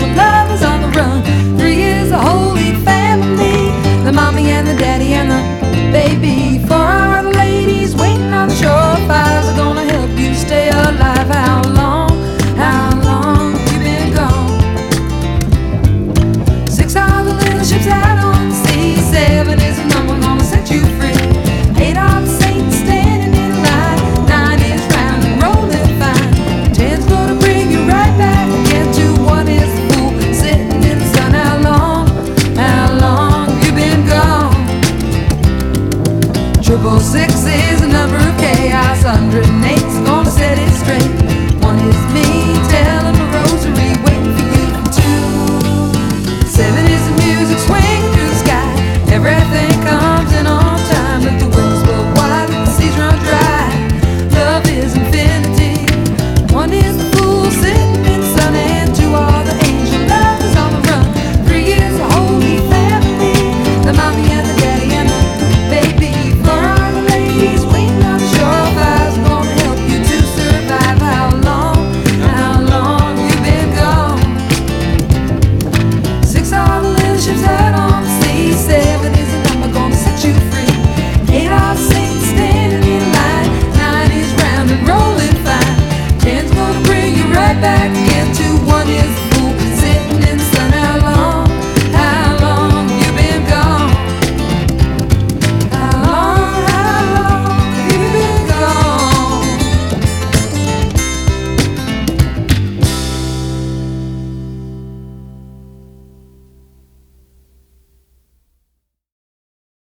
lovers on the run. 3 is a holy family, the mommy and the daddy and the baby. 4 are the ladies waiting on the shore. 5's are gonna help you stay alive. How long you been gone? 6 are the little ships out on the sea. 7 is the number gonna set you free. 8 are the saints standing in line. 9 is round and rolling fine. 10's gonna bring you right back again to 1 is the fool sitting in the sun. How long you been gone? 666 is the number of chaos. 108